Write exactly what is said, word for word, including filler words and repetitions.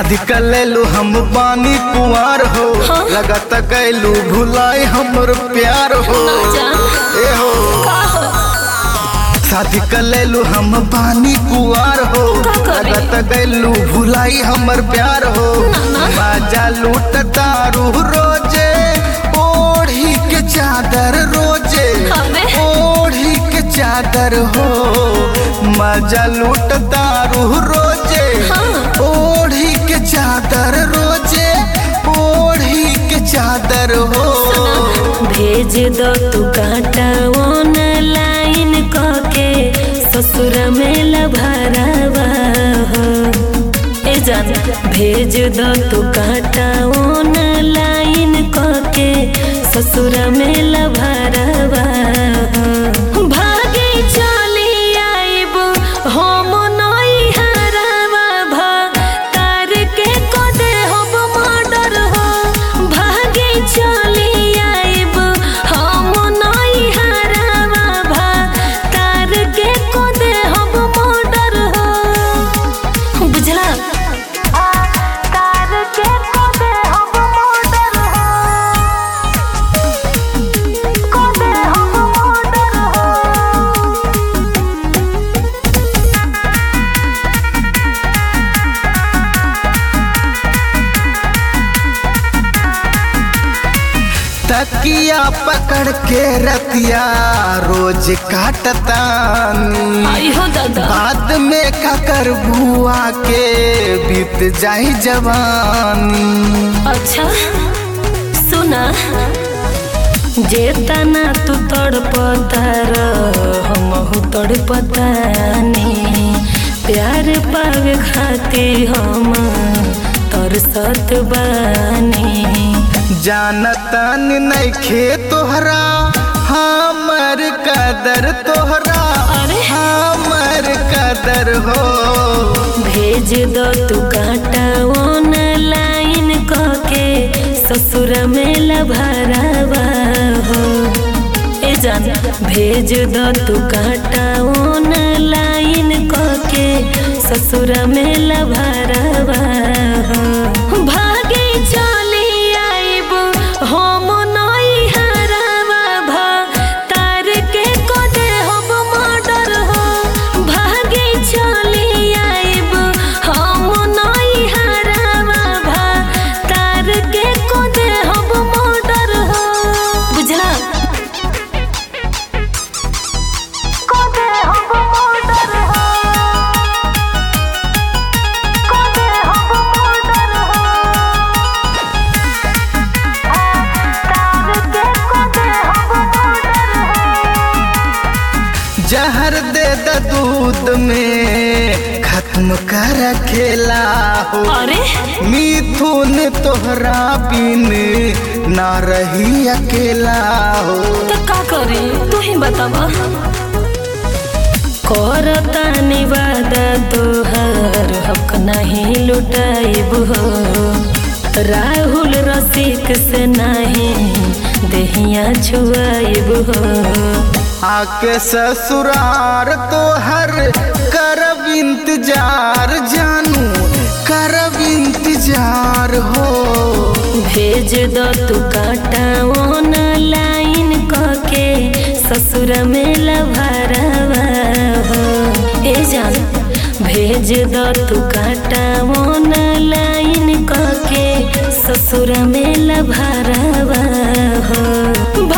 शादी कर लेलू हम बानी कुंवार हो। हाँ? लगता गैलू भुलाई हमर प्यार हो। ए हो शादी कर लेलू हम बानी कुंवार हो। लगता गैलू भुलाई हमर प्यार हो। मजा लूट तारू रोजे ओढ़ी के चादर रोजे ओढ़ी के चादर हो। मजा लूट तारू रोजे ओढ़ी के चादर रोजे ओढ़ी के चादर हो। भेज दो तू कांटा ऑनलाइन कके ससुर में लभरावा हो। ए जान भेज दो तू कांटा ऑनलाइन कके ससुर में लभरावा हो। भागे चली आइब हम नई हरावा भा तार के कदे हब मर्डर हो। भागे चली आइब हम नई हरावा भा तार के कदे हब मर्डर हो। बुझला तार के कदे हब मर्डर हो। कदे हब मर्डर हो। तकिया पकड़ के रतिया रोज काटतानी। आई हो दादा बाद में ककर बुआ के बीत जाई जवानी। अच्छा सुना जेतना तू तड़पतार हमहू तड़पतानी। प्यार पावे खातिर हम तरसत बानी। जानतन नइखे तोहरा हमर कदर तोहरा हमर कदर हो। भेज दो तू कांटा ऑनलाइन कके ससुर में लभरावा हो। ए जान भेज दो तू कांटा ऑनलाइन कके ससुर में लभरावा हो। भागे चली आइब हम नई हरावा भा तार के कदे हब मर्डर हो। भागे चली आइब हम नई हरावा भा तार के कदे हब मर्डर हो। बुझला कदे हब मर्डर हो। कदे हब मर्डर हो। तार के कदे हब मर्डर हो। जहर दे द दूध में खत्म कर खेला हो। अरे मिथुन तोहरा बिन ना रही अकेला हो। तो का करे तू ही बतावा। करता निवादा तोहर हक नहीं लुटाइब हो। राहुल रसिक से नहीं देहिया छुआइब हो। आके ससुरार तोहर करब इंतजार जानू करब इंतजार हो। भेज दो तू कांटा ऑनलाइन कके ससुर में लभरावा हो। ए जान भेज दो तू कांटा ऑनलाइन कके ससुर में लभरावा हो।